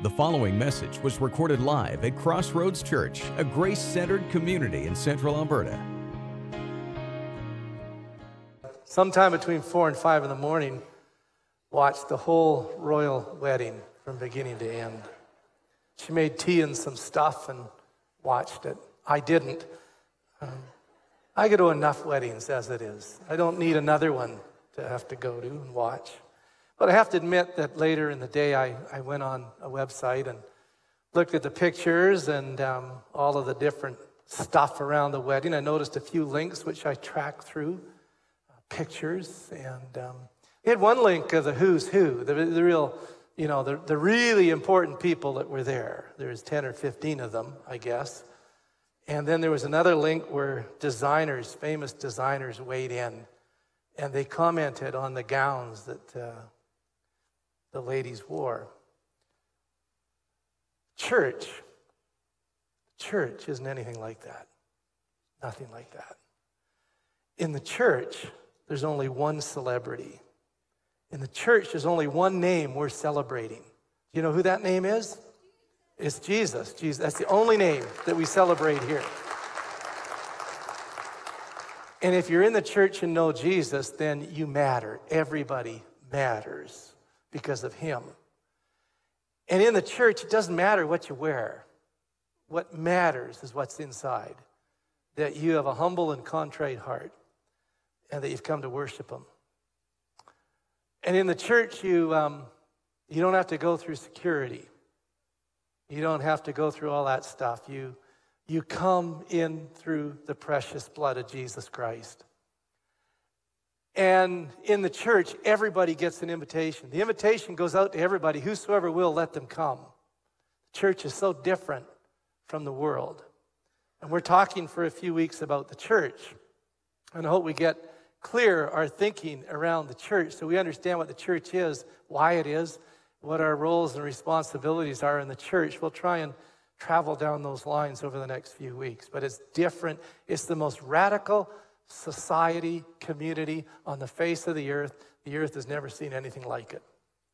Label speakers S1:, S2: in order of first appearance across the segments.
S1: The following message was recorded live at Crossroads Church, a grace-centered community in Central Alberta.
S2: Sometime between 4 and 5 in the morning, watched the whole royal wedding from beginning to end. She made tea and some stuff and watched it. I didn't. I go to enough weddings as it is. I don't need another one to have to go to and watch. But I have to admit that later in the day, I went on a website and looked at the pictures and all of the different stuff around the wedding. I noticed a few links, which I tracked through, pictures. And they had one link of the who's who, the real, the really important people that were there. There's 10 or 15 of them, I guess. And then there was another link where designers, famous designers, weighed in. And they commented on the gowns that the ladies wore. Church isn't anything like that. Nothing like that. In the church, there's only one celebrity. In the church, there's only one name we're celebrating. Do you know who that name is? It's Jesus. Jesus. That's the only name that we celebrate here. And if you're in the church and know Jesus, then you matter. Everybody matters because of him. And in the church, it doesn't matter what you wear. What matters is what's inside. That you have a humble and contrite heart and that you've come to worship him. And in the church, you don't have to go through security. You don't have to go through all that stuff. You come in through the precious blood of Jesus Christ. And in the church, everybody gets an invitation. The invitation goes out to everybody. Whosoever will, let them come. The church is so different from the world. And we're talking for a few weeks about the church. And I hope we get clear our thinking around the church so we understand what the church is, why it is, what our roles and responsibilities are in the church. We'll try and travel down those lines over the next few weeks. But it's different. It's the most radical society, community on the face of the earth. The earth has never seen anything like it.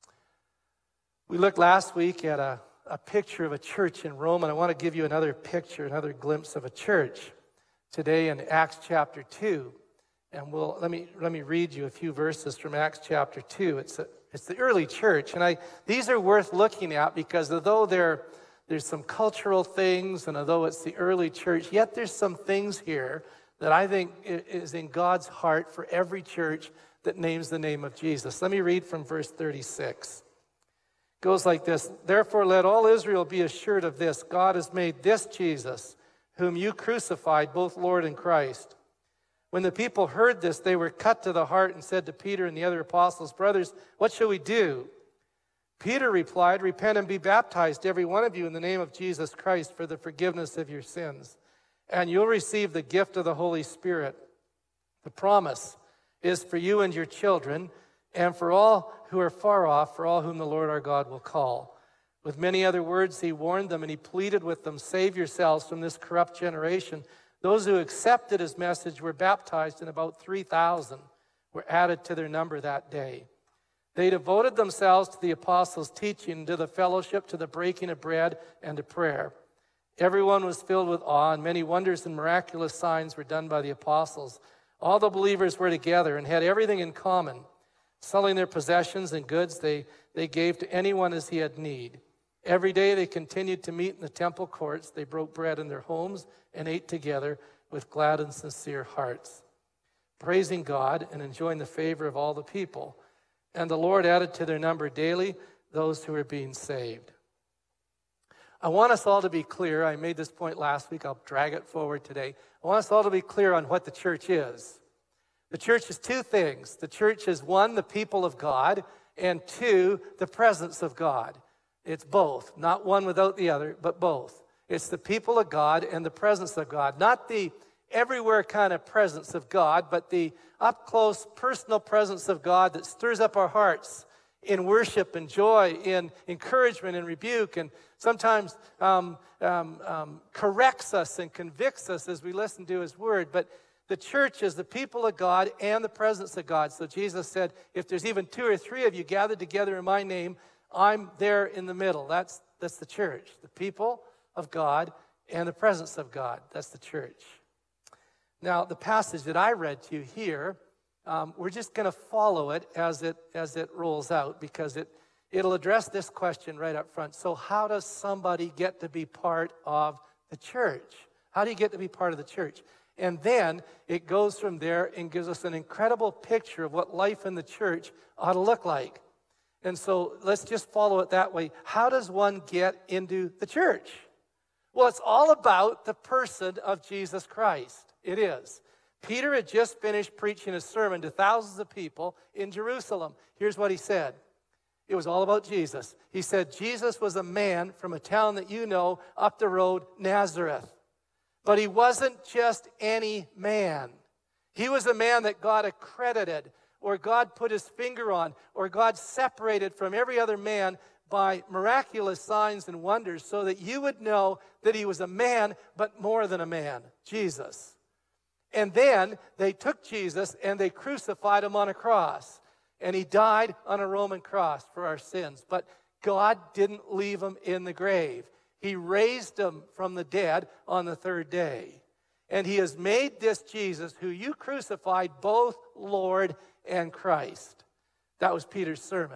S2: We looked last week at a picture of a church in Rome, and I want to give you another picture, another glimpse of a church today in Acts chapter 2. And let me read you a few verses from Acts chapter 2. It's the early church, and these are worth looking at because although there's some cultural things, and although it's the early church, yet there's some things here that I think is in God's heart for every church that names the name of Jesus. Let me read from verse 36. It goes like this: "Therefore let all Israel be assured of this, God has made this Jesus, whom you crucified, both Lord and Christ." When the people heard this, they were cut to the heart and said to Peter and the other apostles, "Brothers, what shall we do?" Peter replied, "Repent and be baptized, every one of you, in the name of Jesus Christ for the forgiveness of your sins, and you'll receive the gift of the Holy Spirit. The promise is for you and your children, and for all who are far off, for all whom the Lord our God will call." With many other words, he warned them and he pleaded with them, "Save yourselves from this corrupt generation." Those who accepted his message were baptized, and about 3,000 were added to their number that day. They devoted themselves to the apostles' teaching, to the fellowship, to the breaking of bread, and to prayer. Everyone was filled with awe, and many wonders and miraculous signs were done by the apostles. All the believers were together and had everything in common. Selling their possessions and goods, they gave to anyone as he had need. Every day they continued to meet in the temple courts. They broke bread in their homes and ate together with glad and sincere hearts, praising God and enjoying the favor of all the people. And the Lord added to their number daily those who were being saved. I want us all to be clear. I made this point last week. I'll drag it forward today. I want us all to be clear on what the church is. The church is two things. The church is, one, the people of God, and two, the presence of God. It's both, not one without the other, but both. It's the people of God and the presence of God. Not the everywhere kind of presence of God, but the up-close, personal presence of God that stirs up our hearts in worship and joy, in encouragement and rebuke, and sometimes corrects us and convicts us as we listen to his word. But the church is the people of God and the presence of God. So Jesus said, if there's even 2 or 3 of you gathered together in my name, I'm there in the middle. That's the church, the people of God and the presence of God. That's the church. Now, the passage that I read to you here, we're just going to follow it as it rolls out, because it'll address this question right up front. So how does somebody get to be part of the church? How do you get to be part of the church? And then it goes from there and gives us an incredible picture of what life in the church ought to look like. And so let's just follow it that way. How does one get into the church? Well, it's all about the person of Jesus Christ. It is. Peter had just finished preaching a sermon to thousands of people in Jerusalem. Here's what he said. It was all about Jesus. He said, Jesus was a man from a town that you know up the road, Nazareth. But he wasn't just any man. He was a man that God accredited, or God put his finger on, or God separated from every other man by miraculous signs and wonders, so that you would know that he was a man, but more than a man, Jesus. And then they took Jesus and they crucified him on a cross. And he died on a Roman cross for our sins. But God didn't leave him in the grave. He raised him from the dead on the third day. And he has made this Jesus, who you crucified, both Lord and Christ. That was Peter's sermon.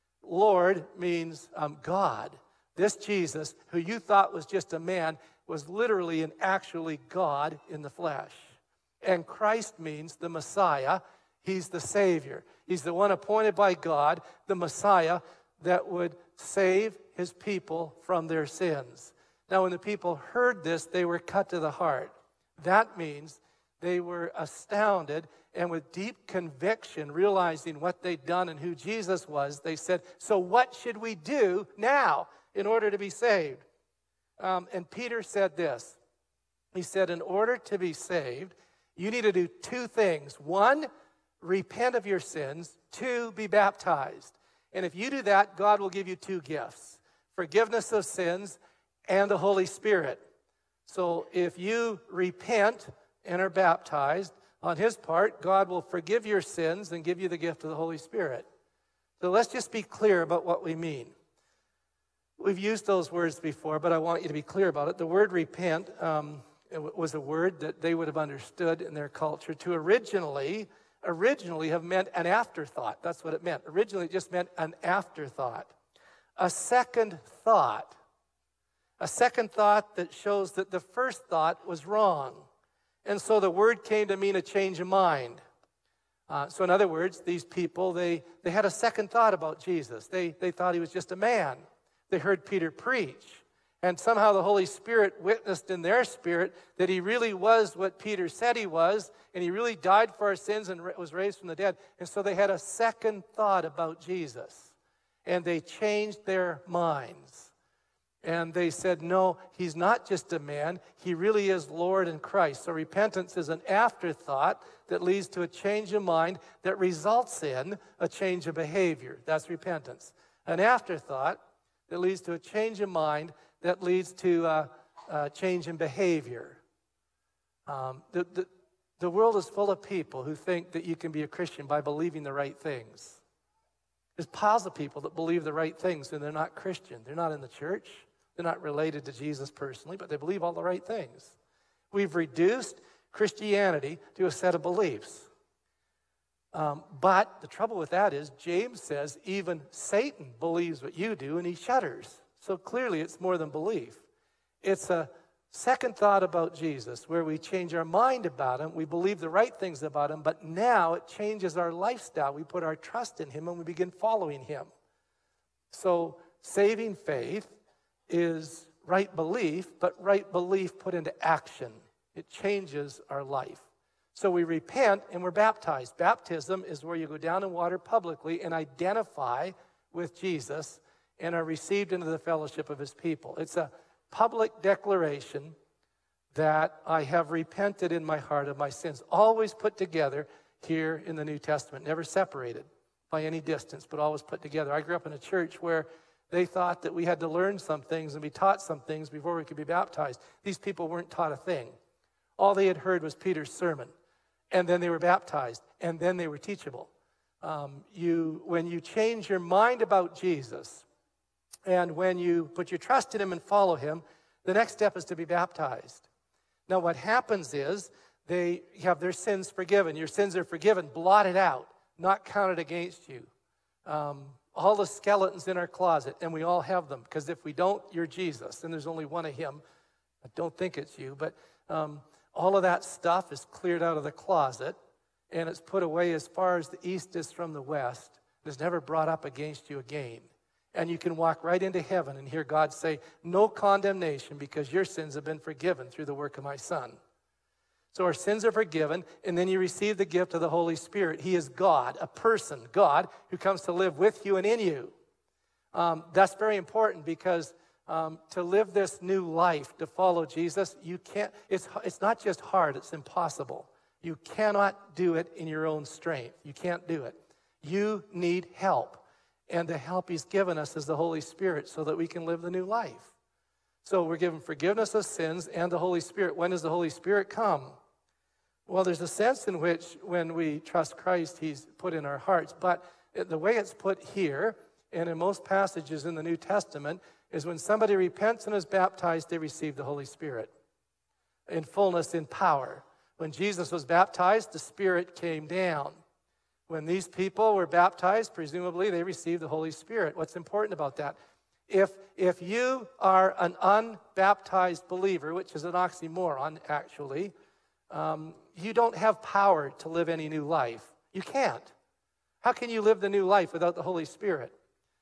S2: Lord means God. This Jesus, who you thought was just a man, was literally and actually God in the flesh. And Christ means the Messiah. He's the Savior. He's the one appointed by God, the Messiah, that would save his people from their sins. Now, when the people heard this, they were cut to the heart. That means they were astounded, and with deep conviction, realizing what they'd done and who Jesus was, they said, so what should we do now in order to be saved? And Peter said this. He said, in order to be saved, you need to do two things. One, repent of your sins. Two, be baptized. And if you do that, God will give you two gifts: forgiveness of sins and the Holy Spirit. So if you repent and are baptized, on his part, God will forgive your sins and give you the gift of the Holy Spirit. So let's just be clear about what we mean. We've used those words before, but I want you to be clear about it. The word repent it was a word that they would have understood in their culture to originally have meant an afterthought. That's what it meant. Originally, it just meant an afterthought. A second thought. A second thought that shows that the first thought was wrong. And so the word came to mean a change of mind. So in other words, these people, they had a second thought about Jesus. They thought he was just a man. They heard Peter preach. And somehow the Holy Spirit witnessed in their spirit that he really was what Peter said he was, and he really died for our sins and was raised from the dead. And so they had a second thought about Jesus. And they changed their minds. And they said, no, he's not just a man. He really is Lord and Christ. So repentance is an afterthought that leads to a change of mind that results in a change of behavior. That's repentance. An afterthought that leads to a change of mind that leads to a change in behavior. The world is full of people who think that you can be a Christian by believing the right things. There's piles of people that believe the right things and they're not Christian. They're not in the church. They're not related to Jesus personally, but they believe all the right things. We've reduced Christianity to a set of beliefs. But the trouble with that is James says even Satan believes what you do and he shudders. So clearly it's more than belief. It's a second thought about Jesus where we change our mind about him. We believe the right things about him, but now it changes our lifestyle. We put our trust in him and we begin following him. So saving faith is right belief, but right belief put into action. It changes our life. So we repent and we're baptized. Baptism is where you go down in water publicly and identify with Jesus and are received into the fellowship of his people. It's a public declaration that I have repented in my heart of my sins. Always put together here in the New Testament, never separated by any distance, but always put together. I grew up in a church where they thought that we had to learn some things and be taught some things before we could be baptized. These people weren't taught a thing. All they had heard was Peter's sermon, and then they were baptized, and then they were teachable. When you change your mind about Jesus, And when you put your trust in him and follow him, the next step is to be baptized. Now what happens is they have their sins forgiven. Your sins are forgiven, blotted out, not counted against you. All the skeletons in our closet, and we all have them, because if we don't, you're Jesus, and there's only one of him. I don't think it's you, but all of that stuff is cleared out of the closet, and it's put away as far as the east is from the west. It's never brought up against you again. And you can walk right into heaven and hear God say, no condemnation, because your sins have been forgiven through the work of my Son. So our sins are forgiven, and then you receive the gift of the Holy Spirit. He is God, a person, God, who comes to live with you and in you. That's very important, because to live this new life, to follow Jesus, you can't. It's not just hard, it's impossible. You cannot do it in your own strength. You can't do it. You need help. And the help he's given us is the Holy Spirit, so that we can live the new life. So we're given forgiveness of sins and the Holy Spirit. When does the Holy Spirit come? Well, there's a sense in which when we trust Christ, he's put in our hearts. But the way it's put here, and in most passages in the New Testament, is when somebody repents and is baptized, they receive the Holy Spirit in fullness, in power. When Jesus was baptized, the Spirit came down. When these people were baptized, presumably they received the Holy Spirit. What's important about that? If you are an unbaptized believer, which is an oxymoron, actually, you don't have power to live any new life. You can't. How can you live the new life without the Holy Spirit?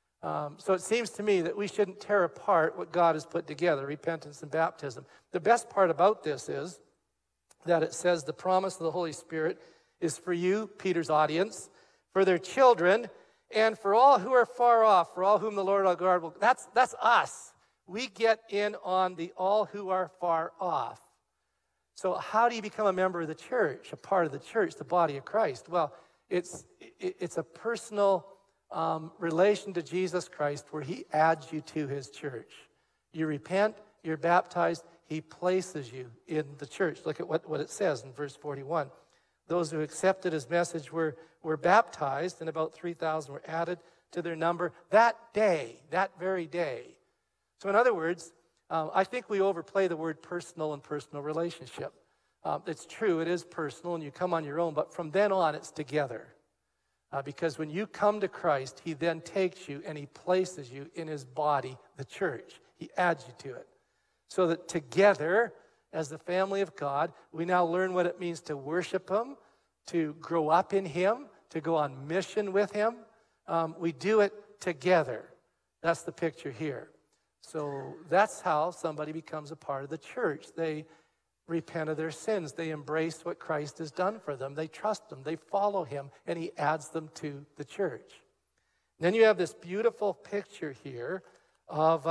S2: So it seems to me that we shouldn't tear apart what God has put together, repentance and baptism. The best part about this is that it says the promise of the Holy Spirit is for you, Peter's audience, for their children, and for all who are far off, for all whom the Lord our God will. That's us. We get in on the all who are far off. So how do you become a member of the church, a part of the church, the body of Christ? Well, it's a personal relation to Jesus Christ where he adds you to his church. You repent, you're baptized, he places you in the church. Look at what it says in verse 41. Those who accepted his message were baptized, and about 3,000 were added to their number that day, that very day. So in other words, I think we overplay the word personal and personal relationship. It's true, it is personal, and you come on your own, but from then on, it's together. Because when you come to Christ, he then takes you and he places you in his body, the church. He adds you to it. So that together, as the family of God, we now learn what it means to worship him, to grow up in him, to go on mission with him. We do it together. That's the picture here. So that's how somebody becomes a part of the church. They repent of their sins. They embrace what Christ has done for them. They trust him. They follow him, and he adds them to the church. Then you have this beautiful picture here of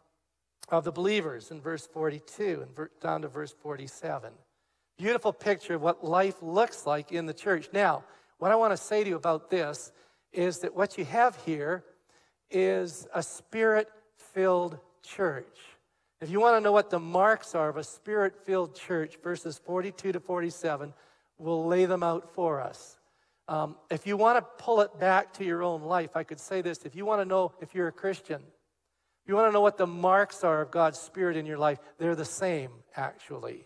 S2: the believers in verse 42 and down to verse 47. Beautiful picture of what life looks like in the church. Now, what I want to say to you about this is that what you have here is a Spirit-filled church. If you want to know what the marks are of a Spirit-filled church, verses 42 to 47 will lay them out for us. If you want to pull it back to your own life, I could say this. If you want to know if you're a Christian, if you want to know what the marks are of God's Spirit in your life, they're the same, actually.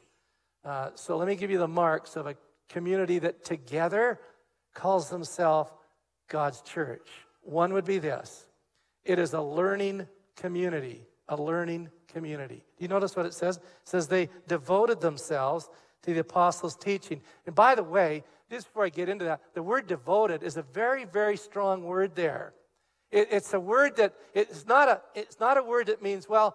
S2: So let me give you the marks of a community that together calls themselves God's church. One would be this. It is a learning community, a learning community. Do you notice what it says? It says they devoted themselves to the apostles' teaching. And by the way, just before I get into that, the word devoted is a very, very strong word there. It's a word that, it's not a word that means, well,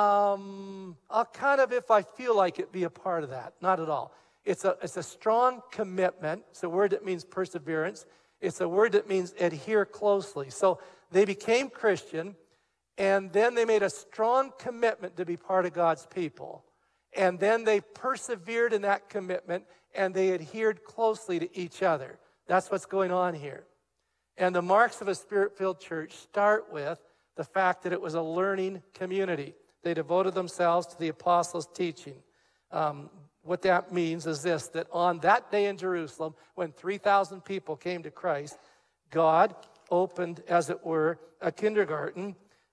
S2: I'll kind of, if I feel like it, be a part of that. Not at all. It's a strong commitment. It's a word that means perseverance. It's a word that means adhere closely. So they became Christian, and then they made a strong commitment to be part of God's people. And then they persevered in that commitment, and they adhered closely to each other. That's what's going on here. And the marks of a Spirit-filled church start with the fact that it was a learning community. They devoted themselves to the apostles' teaching. What that means is this, that on that day in Jerusalem, when 3,000 people came to Christ, God opened, as it were, a kindergarten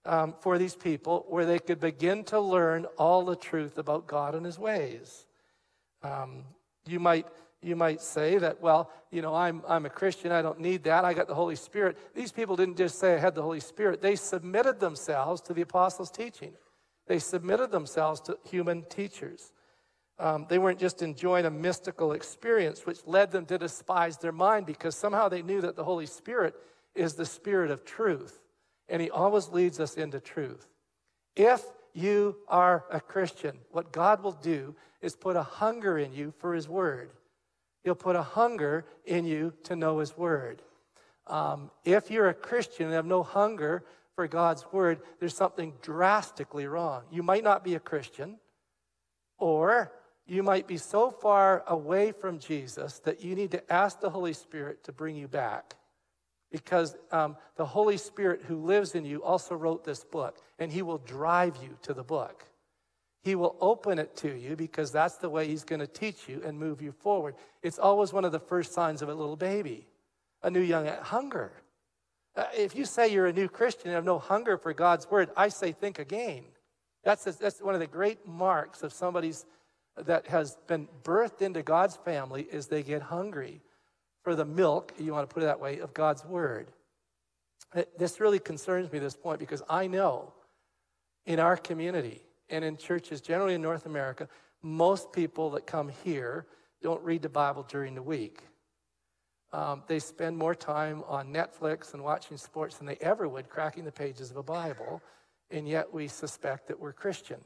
S2: for these people where they could begin to learn all the truth about God and his ways. You might say that, well, I'm a Christian, I don't need that, I got the Holy Spirit. These people didn't just say I had the Holy Spirit. They submitted themselves to the apostles' teaching. They submitted themselves to human teachers. They weren't just enjoying a mystical experience, which led them to despise their mind, because somehow they knew that the Holy Spirit is the Spirit of truth, and he always leads us into truth. If you are a Christian, what God will do is put a hunger in you for his word. He'll put a hunger in you to know his word. If you're a Christian and have no hunger for God's word, there's something drastically wrong. You might not be a Christian, or you might be so far away from Jesus that you need to ask the Holy Spirit to bring you back. Because the Holy Spirit who lives in you also wrote this book, and he will drive you to the book. He will open it to you because that's the way he's going to teach you and move you forward. It's always one of the first signs of a little baby, a new young hunger. If you say you're a new Christian and have no hunger for God's word, I say think again. That's one of the great marks of somebody's that has been birthed into God's family is they get hungry for the milk, you want to put it that way, of God's word. This really concerns me, this point, because I know in our community and in churches generally in North America, most people that come here don't read the Bible during the week. They spend more time on Netflix and watching sports than they ever would cracking the pages of a Bible, and yet we suspect that we're Christian.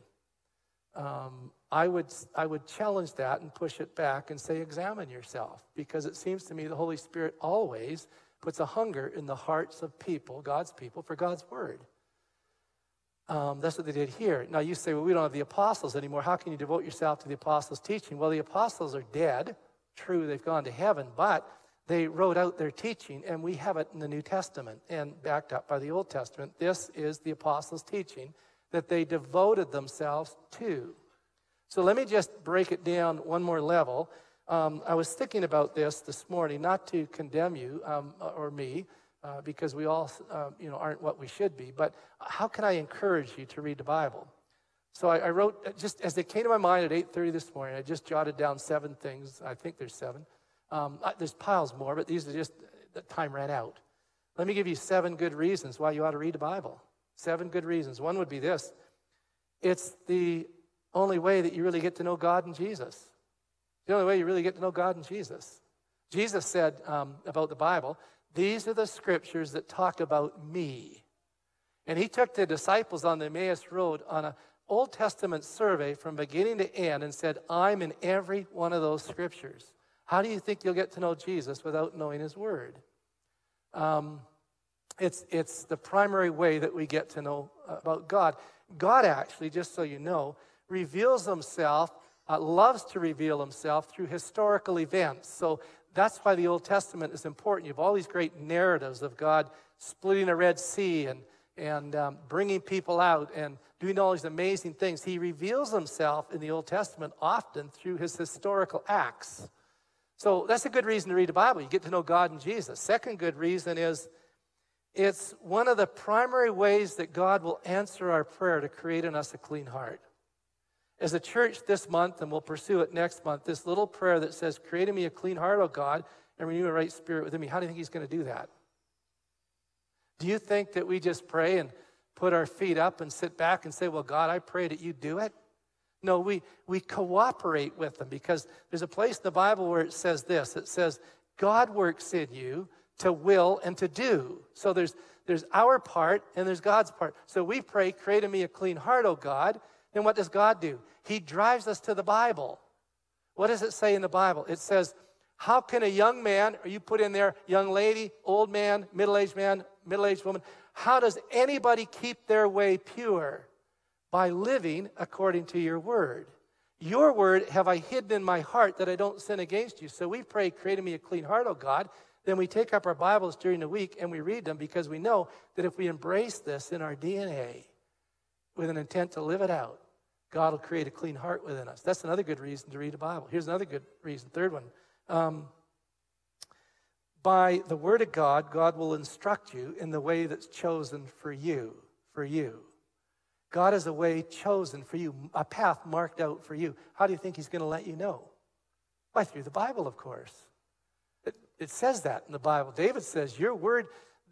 S2: I would challenge that and push it back and say, examine yourself, because it seems to me the Holy Spirit always puts a hunger in the hearts of people, God's people, for God's word. That's what they did here. Now you say, well, we don't have the apostles anymore. How can you devote yourself to the apostles' teaching? Well, the apostles are dead. True, they've gone to heaven, but they wrote out their teaching, and we have it in the New Testament and backed up by the Old Testament. This is the apostles' teaching that they devoted themselves to. So let me just break it down one more level. I was thinking about this morning, not to condemn you or me, because we all aren't what we should be, but how can I encourage you to read the Bible? So I wrote, just as it came to my mind at 8:30 this morning, I just jotted down 7 things. I think there's 7. There's piles more, but these are just, the time ran out. Let me give you 7 good reasons why you ought to read the Bible. 7 good reasons. One would be this. It's the only way that you really get to know God and Jesus. The only way you really get to know God and Jesus. Jesus said about the Bible, these are the scriptures that talk about me. And he took the disciples on the Emmaus Road on an Old Testament survey from beginning to end and said, I'm in every one of those scriptures. How do you think you'll get to know Jesus without knowing his word? It's the primary way that we get to know about God. God actually, just so you know, reveals himself, loves to reveal himself through historical events. So that's why the Old Testament is important. You have all these great narratives of God splitting a Red Sea and bringing people out and doing all these amazing things. He reveals himself in the Old Testament often through his historical acts. So that's a good reason to read the Bible. You get to know God and Jesus. Second good reason is it's one of the primary ways that God will answer our prayer to create in us a clean heart. As a church this month, and we'll pursue it next month, this little prayer that says, create in me a clean heart, O God, and renew a right spirit within me. How do you think he's going to do that? Do you think that we just pray and put our feet up and sit back and say, well, God, I pray that you do it? No, we cooperate with them, because there's a place in the Bible where it says this. It says, God works in you to will and to do. So there's our part and there's God's part. So we pray, create in me a clean heart, O God. Then what does God do? He drives us to the Bible. What does it say in the Bible? It says, how can a young man, or you put in there, young lady, old man, middle-aged woman, how does anybody keep their way pure? By living according to your word. Your word have I hidden in my heart that I don't sin against you. So we pray, create in me a clean heart, O God. Then we take up our Bibles during the week and we read them, because we know that if we embrace this in our DNA with an intent to live it out, God will create a clean heart within us. That's another good reason to read the Bible. Here's another good reason, third one. By the word of God, God will instruct you in the way that's chosen for you. for you. God has a way chosen for you, a path marked out for you. How do you think he's going to let you know? Why, through the Bible, of course. It says that in the Bible. David says, your words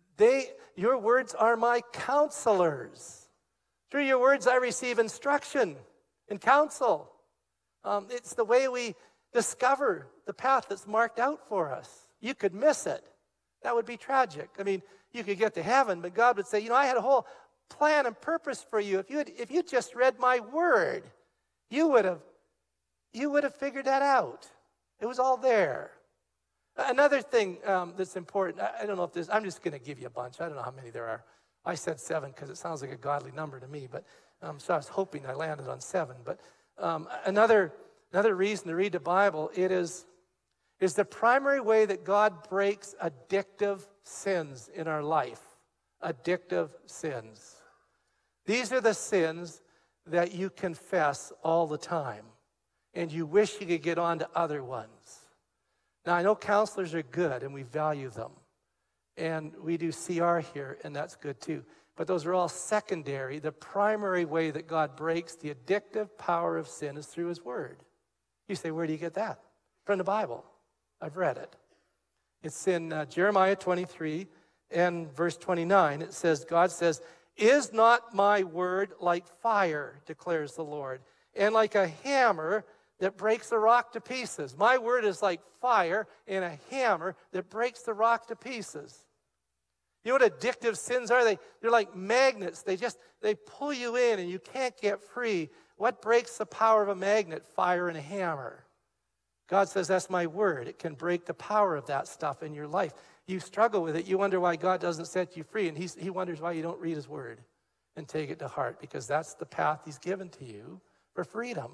S2: are my counselors. Through your words I receive instruction and counsel. It's the way we discover the path that's marked out for us. You could miss it. That would be tragic. I mean, you could get to heaven, but God would say, I had a whole plan and purpose for you. If you just read my word, you would have figured that out. It was all there. Another thing that's important, I don't know if I'm just going to give you a bunch. I don't know how many there are. I said 7 because it sounds like a godly number to me, but so I was hoping I landed on 7. But another reason to read the Bible, it is the primary way that God breaks addictive sins in our life. Addictive sins. These are the sins that you confess all the time, and you wish you could get on to other ones. Now, I know counselors are good, and we value them, and we do CR here, and that's good too. But those are all secondary. The primary way that God breaks the addictive power of sin is through his word. You say, where do you get that? From the Bible. I've read it. It's in Jeremiah 23 and verse 29. It says, God says, is not my word like fire, declares the Lord, and like a hammer that breaks a rock to pieces? My word is like fire and a hammer that breaks the rock to pieces. You know what addictive sins are? They're like magnets. They pull you in and you can't get free. What breaks the power of a magnet? Fire and a hammer. God says, that's my word. It can break the power of that stuff in your life. You struggle with it. You wonder why God doesn't set you free. And he wonders why you don't read his word and take it to heart, because that's the path he's given to you for freedom.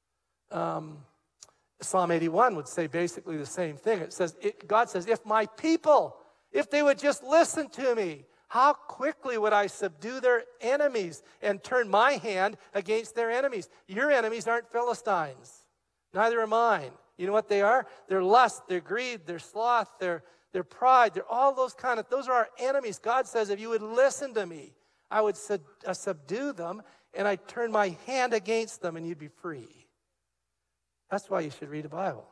S2: Psalm 81 would say basically the same thing. It says, God says, if my people, if they would just listen to me, how quickly would I subdue their enemies and turn my hand against their enemies? Your enemies aren't Philistines. Neither are mine. You know what they are? They're lust, they're greed, they're sloth, they're pride. They're all those those are our enemies. God says, if you would listen to me, I would subdue them, and I'd turn my hand against them, and you'd be free. That's why you should read the Bible.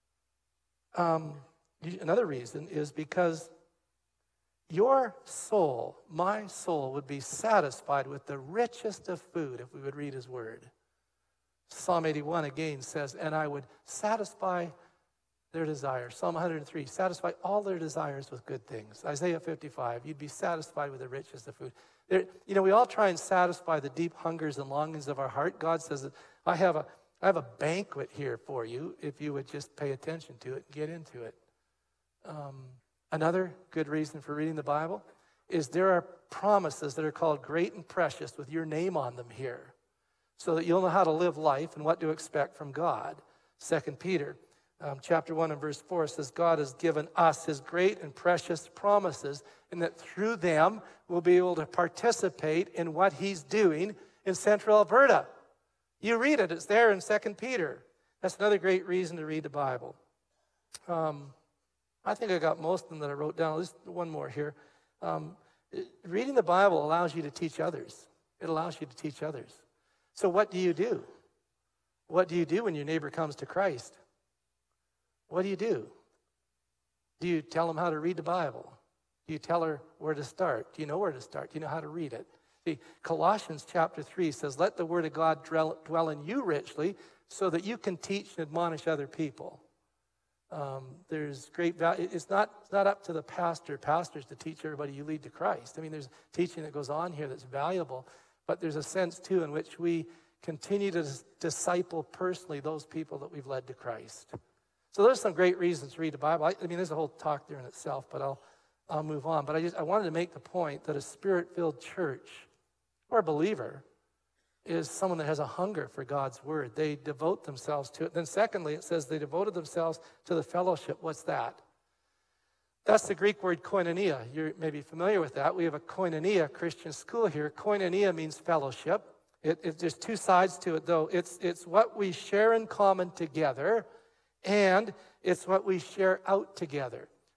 S2: Another reason is because your soul, my soul, would be satisfied with the richest of food if we would read his word. Psalm 81 again says, and I would satisfy their desires. Psalm 103, satisfy all their desires with good things. Isaiah 55, you'd be satisfied with the richest of food. We all try and satisfy the deep hungers and longings of our heart. God says, I have a banquet here for you if you would just pay attention to it and get into it. Another good reason for reading the Bible is there are promises that are called great and precious with your name on them here, so that you'll know how to live life and what to expect from God. 2 Peter chapter 1 and verse 4 says, God has given us his great and precious promises, and that through them we'll be able to participate in what he's doing in Central Alberta. You read it. It's there in 2 Peter. That's another great reason to read the Bible. I think I got most of them that I wrote down. Just one more here. Reading the Bible allows you to teach others. It allows you to teach others. So what do you do? What do you do when your neighbor comes to Christ? What do you do? Do you tell them how to read the Bible? Do you tell her where to start? Do you know where to start? Do you know how to read it? See, Colossians chapter 3 says, let the word of God dwell in you richly so that you can teach and admonish other people. There's great value. It's not up to the pastors to teach everybody you lead to Christ. I mean, there's teaching that goes on here that's valuable, but there's a sense, too, in which we continue to disciple personally those people that we've led to Christ. So there's some great reasons to read the Bible. I mean, there's a whole talk there in itself, but I'll move on. But I wanted to make the point that a spirit-filled church or a believer is someone that has a hunger for God's word. They devote themselves to it. Then secondly, it says they devoted themselves to the fellowship. What's that? That's the Greek word koinonia. You may be familiar with that. We have a koinonia Christian school here. Koinonia means fellowship. There's two sides to it, though. It's what we share in common together, and it's what we share out together.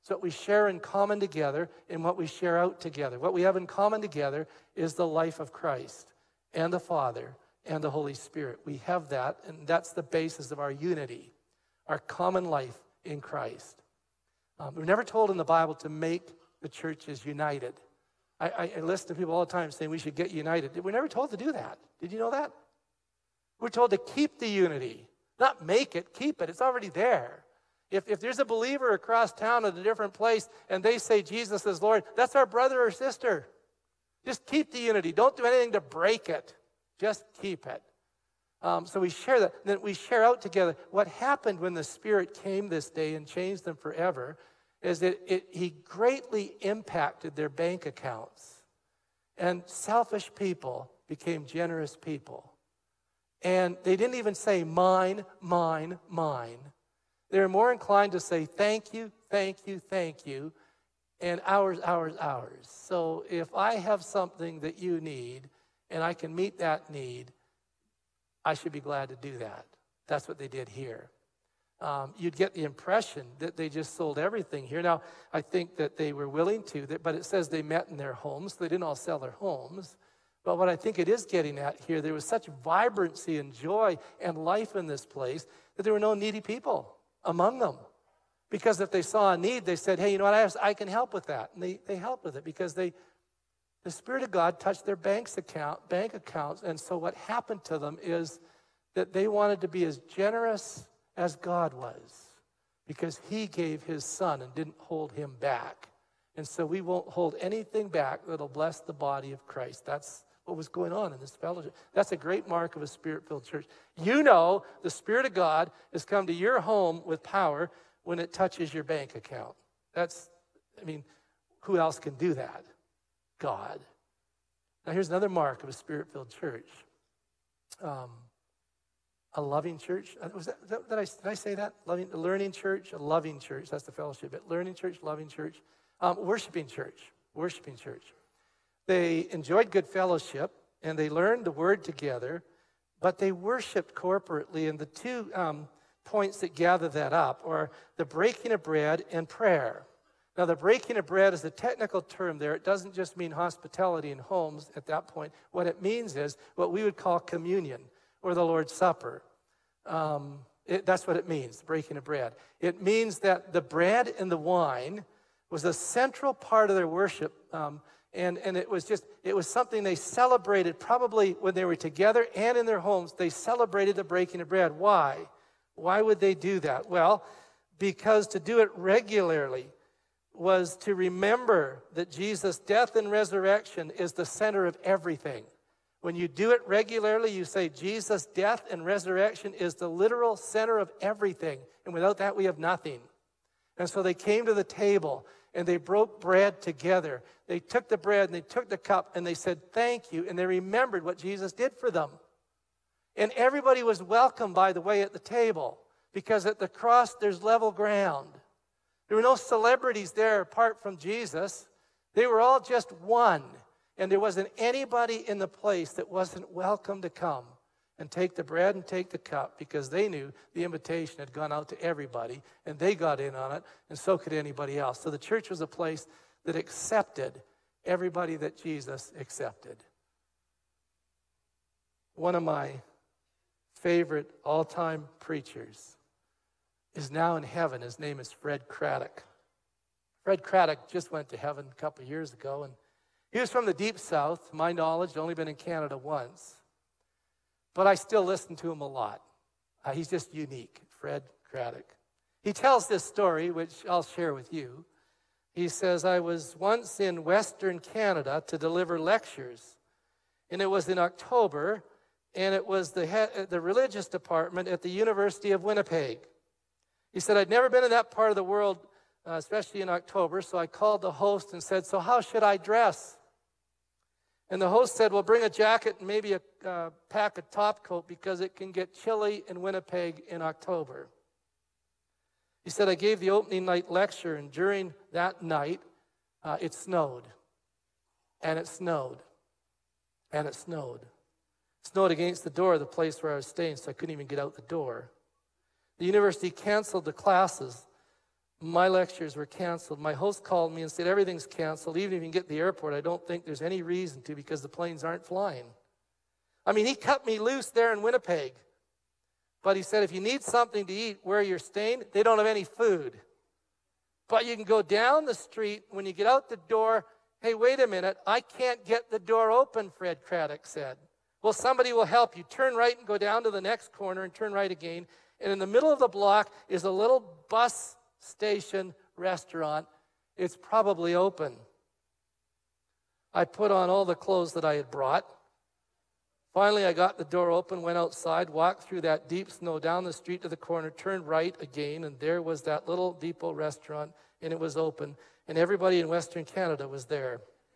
S2: So what we share in common together and what we share out together. What we have in common together is the life of Christ and the Father and the Holy Spirit. We have that, and that's the basis of our unity, our common life in Christ. We're never told in the Bible to make the churches united. I listen to people all the time saying we should get united. We're never told to do that. Did you know that? We're told to keep the unity, not make it, keep it. It's already there. If there's a believer across town at a different place and they say Jesus is Lord, that's our brother or sister. Just keep the unity. Don't do anything to break it. Just keep it. So we share that. Then we share out together. What happened when the Spirit came this day and changed them forever is that He greatly impacted their bank accounts. And selfish people became generous people. And they didn't even say mine, mine, mine. They were more inclined to say thank you, thank you, thank you, and ours, ours, ours. So if I have something that you need and I can meet that need, I should be glad to do that. That's what they did here. You'd get the impression that they just sold everything here. Now, I think that they were willing to, but it says they met in their homes. They didn't all sell their homes. But what I think it is getting at here, there was such vibrancy and joy and life in this place that there were no needy people among them. Because if they saw a need, they said, hey, you know what, I can help with that. And they helped with it because the Spirit of God touched their bank accounts. And so what happened to them is that they wanted to be as generous as God was because He gave His Son and didn't hold Him back. And so we won't hold anything back that'll bless the body of Christ. That's what was going on in this fellowship. That's a great mark of a Spirit-filled church. You know the Spirit of God has come to your home with power when it touches your bank account. Who else can do that? God. Now here's another mark of a Spirit-filled church. A loving church. Did I say that? A learning church, a loving church. That's the fellowship. Learning church, loving church. Worshiping church. Worshiping church. They enjoyed good fellowship, and they learned the Word together, but they worshiped corporately. And the two points that gather that up are the breaking of bread and prayer. Now, the breaking of bread is a technical term there. It doesn't just mean hospitality in homes at that point. What it means is what we would call communion or the Lord's Supper. That's what it means, breaking of bread. It means that the bread and the wine was a central part of their worship. And it was something they celebrated probably when they were together and in their homes. They celebrated the breaking of bread. Why? Why would they do that? Well, because to do it regularly was to remember that Jesus' death and resurrection is the center of everything. When you do it regularly, you say Jesus' death and resurrection is the literal center of everything. And without that, we have nothing. And so they came to the table and they broke bread together. They took the bread and they took the cup and they said, thank you. And they remembered what Jesus did for them. And everybody was welcome, by the way, at the table, because at the cross, there's level ground. There were no celebrities there apart from Jesus. They were all just one. And there wasn't anybody in the place that wasn't welcome to come and take the bread and take the cup, because they knew the invitation had gone out to everybody and they got in on it, and so could anybody else. So the church was a place that accepted everybody that Jesus accepted. One of my favorite all-time preachers is now in heaven. His name is Fred Craddock. Fred Craddock just went to heaven a couple of years ago, and he was from the Deep South. To my knowledge, only been in Canada once. But I still listen to him a lot. He's just unique, Fred Craddock. He tells this story, which I'll share with you. He says, I was once in Western Canada to deliver lectures, and it was in October, and it was the religious department at the University of Winnipeg. He said, I'd never been in that part of the world, especially in October, so I called the host and said, so how should I dress? And the host said, well, bring a jacket and maybe a pack of top coat, because it can get chilly in Winnipeg in October. He said, I gave the opening night lecture, and during that night, it snowed. And it snowed. And it snowed. It snowed against the door of the place where I was staying, so I couldn't even get out the door. The university canceled the classes. my lectures were canceled. My host called me and said, everything's canceled. Even if you can get to the airport, I don't think there's any reason to because the planes aren't flying. I mean, he cut me loose there in Winnipeg. But he said, if you need something to eat where you're staying, they don't have any food. But you can go down the street. When you get out the door, hey, wait a minute, I can't get the door open, Fred Craddock said. Well, somebody will help you. Turn right and go down to the next corner and turn right again. And in the middle of the block is a little bus station restaurant. It's probably open. I put on all the clothes that I had brought. Finally, I got the door open, went outside, walked through that deep snow, down the street to the corner, turned right again, and there was that little depot restaurant, and it was open, and everybody in Western Canada was there.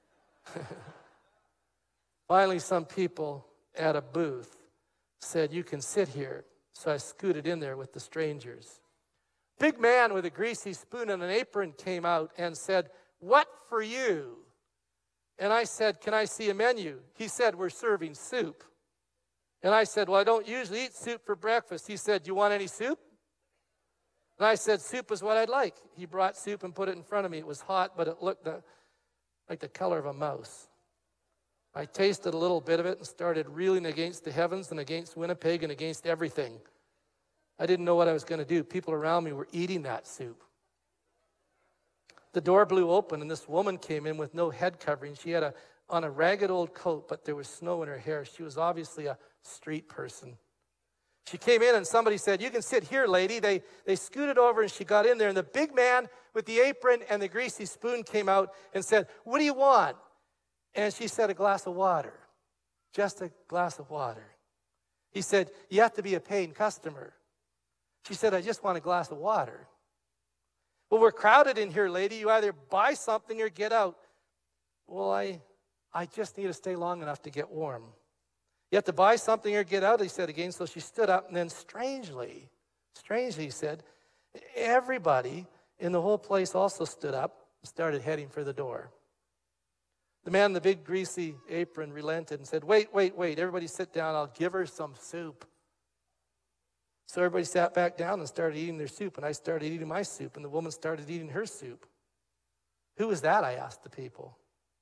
S2: Finally, some people at a booth said, you can sit here. So I scooted in there with the strangers. Big man with a greasy spoon and an apron came out and said, what for you? And I said, can I see a menu? He said, we're serving soup. And I said, well, I don't usually eat soup for breakfast. He said, do you want any soup? And I said, soup is what I'd like. He brought soup and put it in front of me. It was hot, but it looked like the color of a mouse. I tasted a little bit of it and started reeling against the heavens and against Winnipeg and against everything. I didn't know what I was going to do. People around me were eating that soup. The door blew open, and this woman came in with no head covering. She had on a ragged old coat, but there was snow in her hair. She was obviously a street person. She came in, and somebody said, you can sit here, lady. They scooted over, and she got in there, and the big man with the apron and the greasy spoon came out and said, what do you want? And she said, a glass of water, just a glass of water. He said, you have to be a paying customer. She said, I just want a glass of water. Well, we're crowded in here, lady. You either buy something or get out. Well, I just need to stay long enough to get warm. You have to buy something or get out, he said again. So she stood up, and then strangely, he said, everybody in the whole place also stood up and started heading for the door. The man in the big greasy apron relented and said, wait, everybody sit down. I'll give her some soup. So everybody sat back down and started eating their soup, and I started eating my soup, and the woman started eating her soup. Who was that, I asked the people.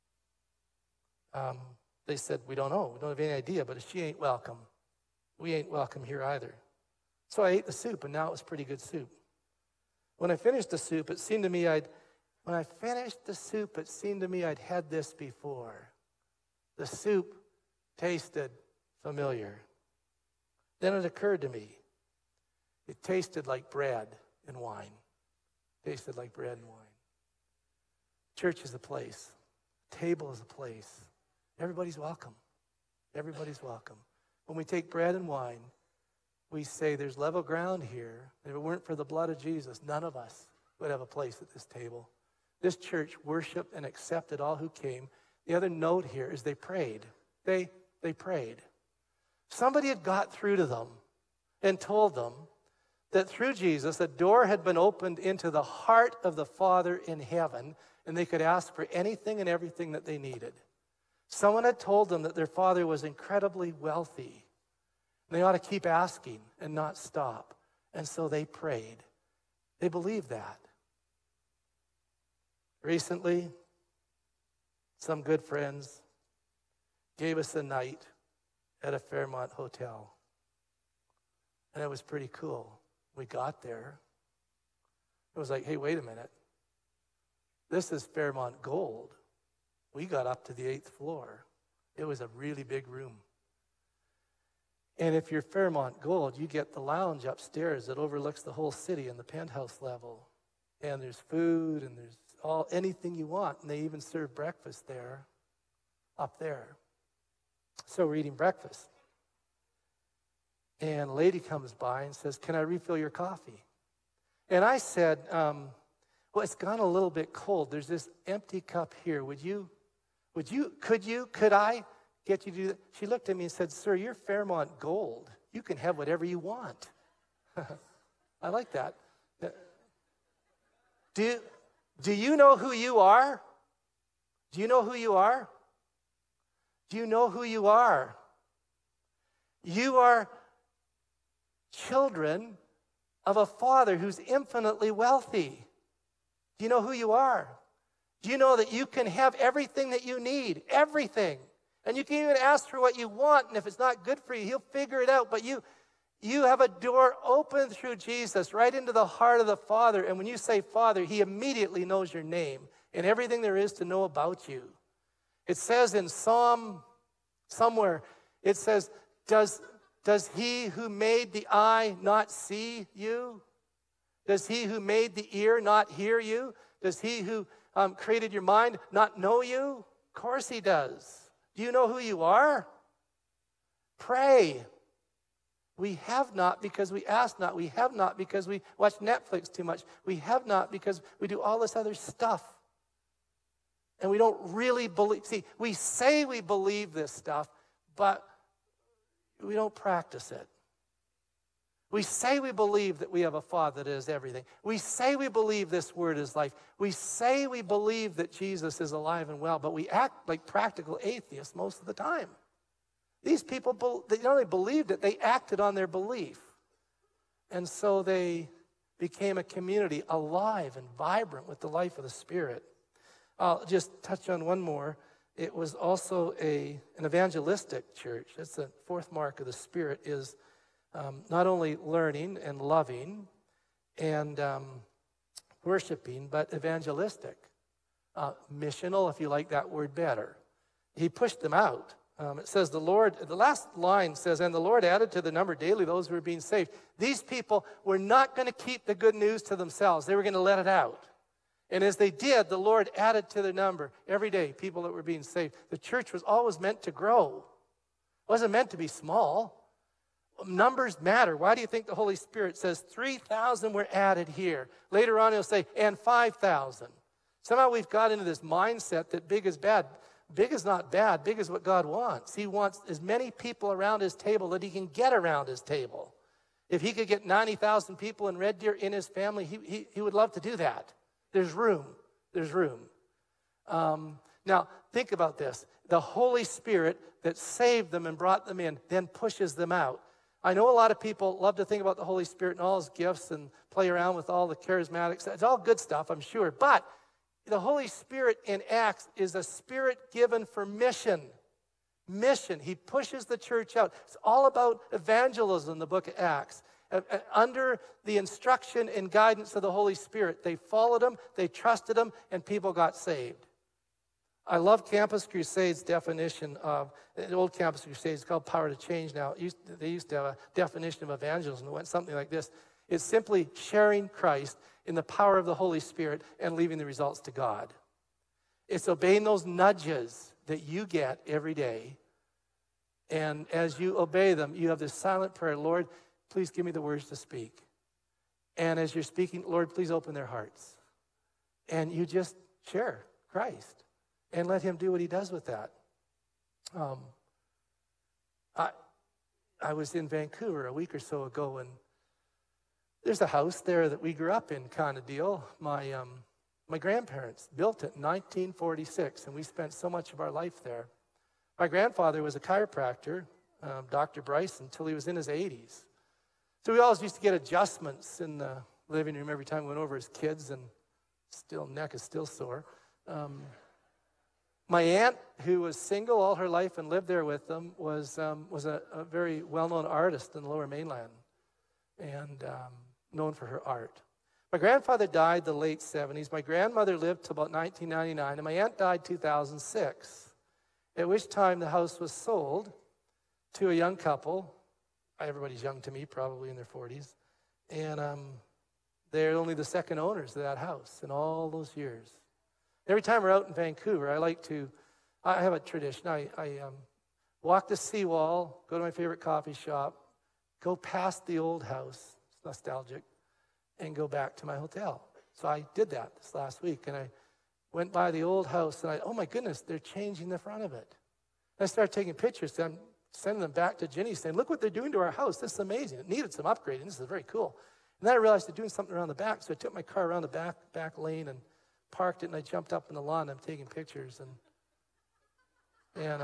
S2: They said, we don't know. We don't have any idea, but she ain't welcome. We ain't welcome here either. So I ate the soup, and now it was pretty good soup. When I finished the soup, it seemed to me I'd had this before. The soup tasted familiar. Then it occurred to me, it tasted like bread and wine. Tasted like bread and wine. Church is a place. Table is a place. Everybody's welcome. Everybody's welcome. When we take bread and wine, we say there's level ground here. If it weren't for the blood of Jesus, none of us would have a place at this table. This church worshiped and accepted all who came. The other note here is they prayed. They prayed. Somebody had got through to them and told them that through Jesus, a door had been opened into the heart of the Father in heaven, and they could ask for anything and everything that they needed. Someone had told them that their Father was incredibly wealthy. They ought to keep asking and not stop. And so they prayed. They believed that. Recently, some good friends gave us a night at a Fairmont hotel. And it was pretty cool. We got there. It was like, hey, wait a minute. This is Fairmont Gold. We got up to the 8th floor. It was a really big room. And if you're Fairmont Gold, you get the lounge upstairs that overlooks the whole city in the penthouse level. And there's food and there's anything you want. And they even serve breakfast there, up there. So we're eating breakfast. And a lady comes by and says, can I refill your coffee? And I said, well, it's gone a little bit cold. There's this empty cup here. Could I get you to do that? She looked at me and said, sir, you're Fairmont Gold. You can have whatever you want. I like that. Do you know who you are? Do you know who you are? Do you know who you are? You are children of a Father who's infinitely wealthy. Do you know who you are? Do you know that you can have everything that you need? Everything. And you can even ask for what you want, and if it's not good for you, he'll figure it out. But you have a door open through Jesus right into the heart of the Father. And when you say Father, he immediately knows your name and everything there is to know about you. It says in Psalm somewhere, it says, does he who made the eye not see you? Does he who made the ear not hear you? Does he who created your mind not know you? Of course he does. Do you know who you are? Pray. We have not because we ask not. We have not because we watch Netflix too much. We have not because we do all this other stuff. And we don't really believe. See, we say we believe this stuff, but we don't practice it. We say we believe that we have a Father that is everything. We say we believe this word is life. We say we believe that Jesus is alive and well, but we act like practical atheists most of the time. These people, they not only believed it, they acted on their belief. And so they became a community alive and vibrant with the life of the Spirit. I'll just touch on one more. It was also an evangelistic church. That's the fourth mark of the Spirit, is not only learning and loving and worshiping, but evangelistic. Missional, if you like that word better. He pushed them out. It says the last line says, and the Lord added to the number daily those who were being saved. These people were not going to keep the good news to themselves. They were going to let it out. And as they did, the Lord added to their number every day people that were being saved. The church was always meant to grow. It wasn't meant to be small. Numbers matter. Why do you think the Holy Spirit says 3,000 were added here? Later on, he'll say, and 5,000. Somehow we've got into this mindset that big is bad. Big is not bad. Big is what God wants. He wants as many people around his table that he can get around his table. If he could get 90,000 people in Red Deer in his family, he would love to do that. There's room. There's room. Now, think about this. The Holy Spirit that saved them and brought them in then pushes them out. I know a lot of people love to think about the Holy Spirit and all his gifts and play around with all the charismatics. It's all good stuff, I'm sure. But the Holy Spirit in Acts is a spirit given for mission. Mission. He pushes the church out. It's all about evangelism in the book of Acts. Under the instruction and guidance of the Holy Spirit, they followed him, they trusted him, and people got saved. I love Campus Crusade's definition of, the old Campus Crusade is called Power to Change now. They used to have a definition of evangelism. It went something like this. It's simply sharing Christ in the power of the Holy Spirit and leaving the results to God. It's obeying those nudges that you get every day. And as you obey them, you have this silent prayer, Lord, please give me the words to speak. And as you're speaking, Lord, please open their hearts. And you just share Christ. And let him do what he does with that. I was in Vancouver a week or so ago, and there's a house there that we grew up in, kind of deal. My grandparents built it in 1946, and we spent so much of our life there. My grandfather was a chiropractor, Dr. Bryce, until he was in his 80s. So we always used to get adjustments in the living room every time we went over as kids, and neck is still sore. My aunt, who was single all her life and lived there with them, was a very well-known artist in the Lower Mainland and known for her art. My grandfather died the late 70s. My grandmother lived till about 1999, and my aunt died 2006, at which time the house was sold to a young couple. Everybody's young to me, probably in their 40s. And they're only the second owners of that house in all those years. Every time we're out in Vancouver, I have a tradition. I walk the seawall, go to my favorite coffee shop, go past the old house, it's nostalgic, and go back to my hotel. So I did that this last week, and I went by the old house, and oh my goodness, they're changing the front of it. And I started taking pictures, and I'm sending them back to Ginny saying, look what they're doing to our house. This is amazing. It needed some upgrading. This is very cool. And then I realized they're doing something around the back, so I took my car around the back lane and parked it, and I jumped up in the lawn, and I'm taking pictures, and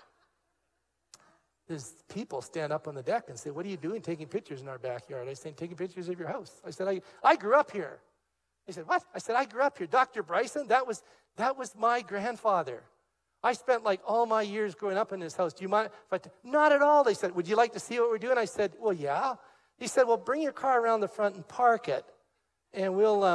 S2: there's people stand up on the deck and say, what are you doing taking pictures in our backyard? I said, taking pictures of your house. I said, I grew up here. He said, what? I said, I grew up here. Dr. Bryson, that was my grandfather. I spent like all my years growing up in this house. Do you mind if not at all. They said, would you like to see what we're doing? I said, well, yeah. He said, well, bring your car around the front and park it, and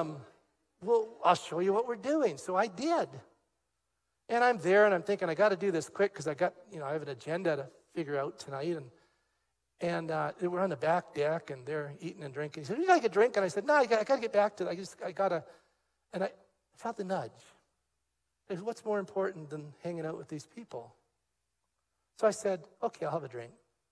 S2: I'll show you what we're doing. So I did. And I'm there, and I'm thinking, I got to do this quick because I have an agenda to figure out tonight. And we're on the back deck, and they're eating and drinking. He said, would you like a drink? And I said, no, I got to get back to it. And I felt the nudge. I said, what's more important than hanging out with these people? So I said, okay, I'll have a drink.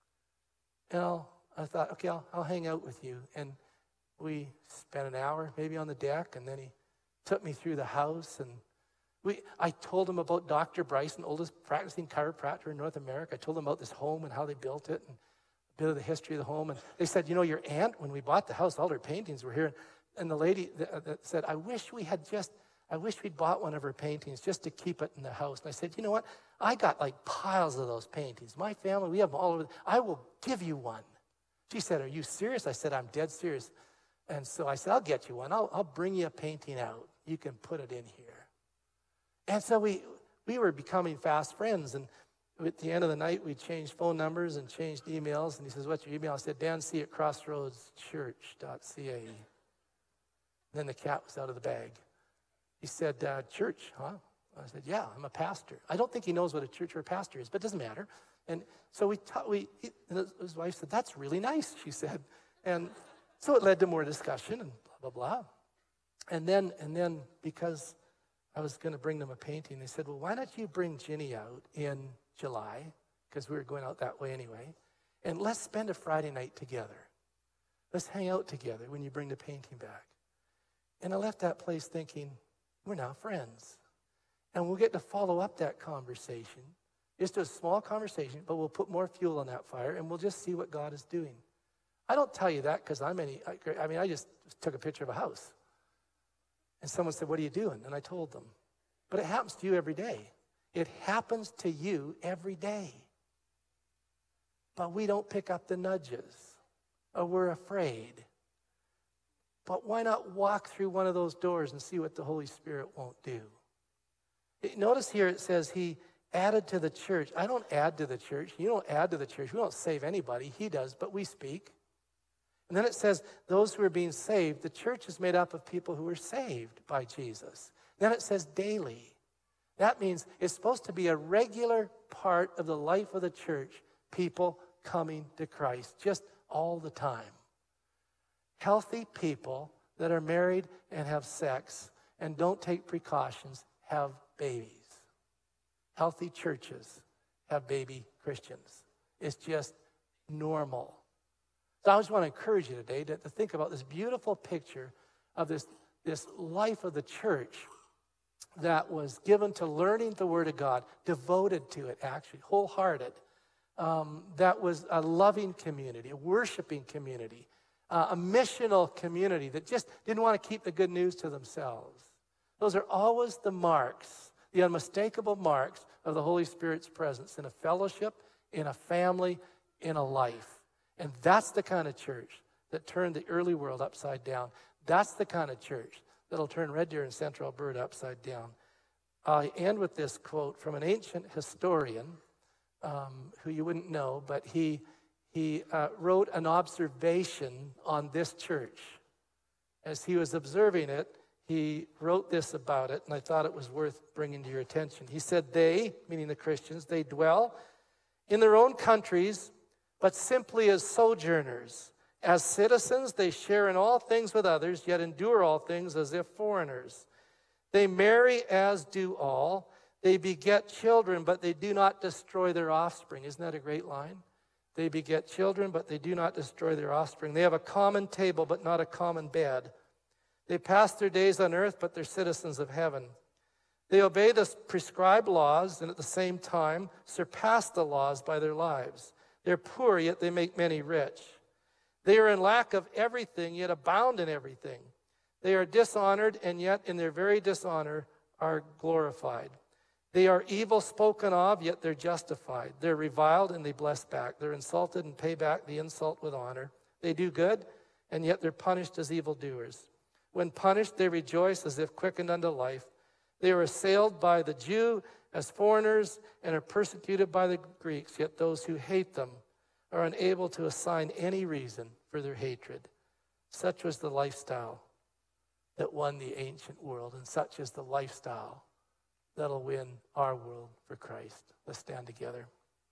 S2: And I thought, okay, I'll hang out with you. And we spent an hour maybe on the deck, and then he took me through the house, and I told him about Dr. Bryson, oldest practicing chiropractor in North America. I told him about this home and how they built it and a bit of the history of the home. And they said, your aunt, when we bought the house, all her paintings were here. And the lady that said, I wish we'd bought one of her paintings just to keep it in the house. And I said, you know what? I got like piles of those paintings. My family, we have them all over. I will give you one. She said, are you serious? I said, I'm dead serious. And so I said, I'll get you one. I'll bring you a painting out. You can put it in here. And so we were becoming fast friends. And at the end of the night, we changed phone numbers and changed emails. And he says, what's your email? I said, dancc@crossroadschurch.ca. And then the cat was out of the bag. He said, church, huh? I said, yeah, I'm a pastor. I don't think he knows what a church or a pastor is, but it doesn't matter. And so and his wife said, that's really nice, she said. And so it led to more discussion and blah, blah, blah. And then because I was going to bring them a painting, they said, well, why don't you bring Ginny out in July, because we were going out that way anyway, and let's spend a Friday night together. Let's hang out together when you bring the painting back. And I left that place thinking, we're now friends. And we'll get to follow up that conversation. Just a small conversation, but we'll put more fuel on that fire, and we'll just see what God is doing. I don't tell you that because I just took a picture of a house. And someone said, what are you doing? And I told them. But it happens to you every day. It happens to you every day. But we don't pick up the nudges, or we're afraid. But why not walk through one of those doors and see what the Holy Spirit won't do? Notice here it says he added to the church. I don't add to the church. You don't add to the church. We don't save anybody. He does, but we speak. And then it says those who are being saved. The church is made up of people who are saved by Jesus. Then it says daily. That means it's supposed to be a regular part of the life of the church, people coming to Christ just all the time. Healthy people that are married and have sex and don't take precautions have babies. Healthy churches have baby Christians. It's just normal. So I just want to encourage you today to think about this beautiful picture of this life of the church that was given to learning the Word of God, devoted to it actually, wholehearted. That was a loving community, a worshiping community, a missional community that just didn't want to keep the good news to themselves. Those are always the marks, the unmistakable marks of the Holy Spirit's presence in a fellowship, in a family, in a life. And that's the kind of church that turned the early world upside down. That's the kind of church that'll turn Red Deer and Central Alberta upside down. I end with this quote from an ancient historian who you wouldn't know, but he wrote an observation on this church. As he was observing it, he wrote this about it, and I thought it was worth bringing to your attention. He said, they, meaning the Christians, they dwell in their own countries, but simply as sojourners. As citizens, they share in all things with others, yet endure all things as if foreigners. They marry as do all. They beget children, but they do not destroy their offspring. Isn't that a great line? They beget children, but they do not destroy their offspring. They have a common table, but not a common bed. They pass their days on earth, but they're citizens of heaven. They obey the prescribed laws, and at the same time surpass the laws by their lives. They're poor, yet they make many rich. They are in lack of everything, yet abound in everything. They are dishonored, and yet in their very dishonor are glorified. They are evil spoken of, yet they're justified. They're reviled, and they bless back. They're insulted and pay back the insult with honor. They do good, and yet they're punished as evildoers. When punished, they rejoice as if quickened unto life. They are assailed by the Jew as foreigners and are persecuted by the Greeks, yet those who hate them are unable to assign any reason for their hatred. Such was the lifestyle that won the ancient world, and such is the lifestyle that'll win our world for Christ. Let's stand together.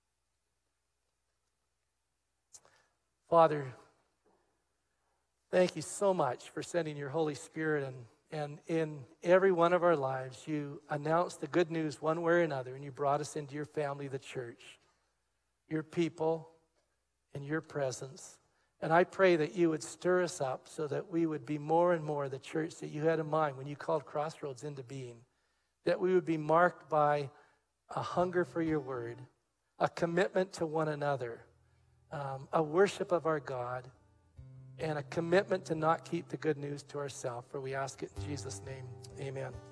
S2: Father, thank you so much for sending your Holy Spirit, and in every one of our lives, you announced the good news one way or another, and you brought us into your family, the church, your people, and your presence. And I pray that you would stir us up so that we would be more and more the church that you had in mind when you called Crossroads into being, that we would be marked by a hunger for your word, a commitment to one another, a worship of our God, and a commitment to not keep the good news to ourselves. For we ask it in Jesus' name, amen.